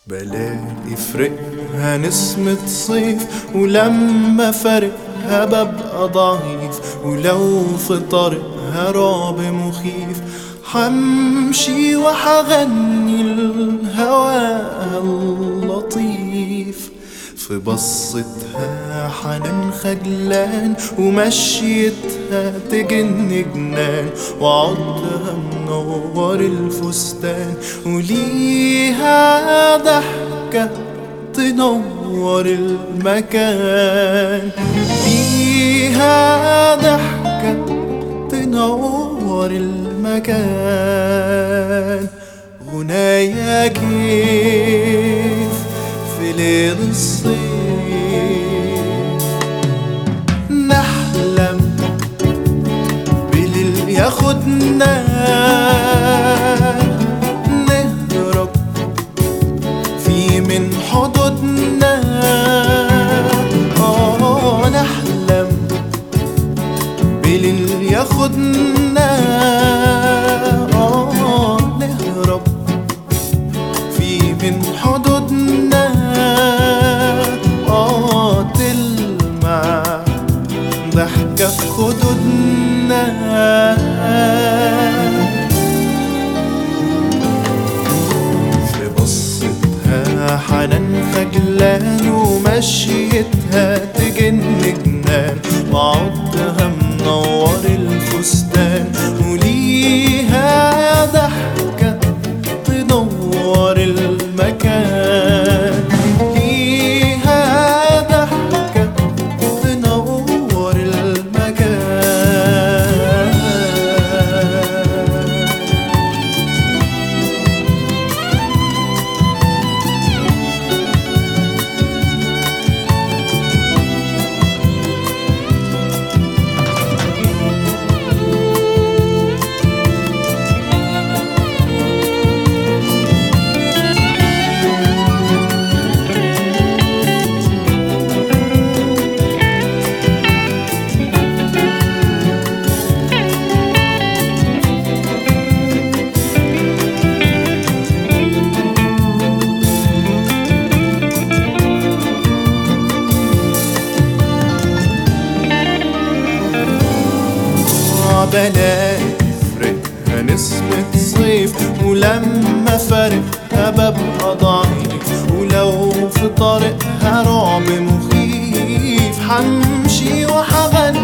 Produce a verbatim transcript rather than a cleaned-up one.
بلاقي فرقها نسمة صيف، ولما فرقها ببقى ضعيف، ولو في طريقها رعب مخيف. حمشي وحغني لهواها اللطيف، في بصتها حنان خجلان، ومشيتها تجن جنان، وعودها منور الفستان، وليها ضحكة تنور المكان. ليها ضحكة تنور المكان. غنايا كيف في ليل الصيف، نحلم بليل ياخدنا نهرب في من حدودنا. آه نحلم بليل ياخدنا، آه نهرب في من حدودنا. آه تلمع ضحكة في خدودنا، في بصتها حنان خجلان، ومشيتها تجن جنان، وعودها منور الفستان، وليها ضحكة تنور المكان. ليها ضحكة تنور المكان. بلاقي فرقها نسمة صيف، ولما فرقها ببقى ضعيف، ولو في طريقها رعب مخيف. حمشي وحغني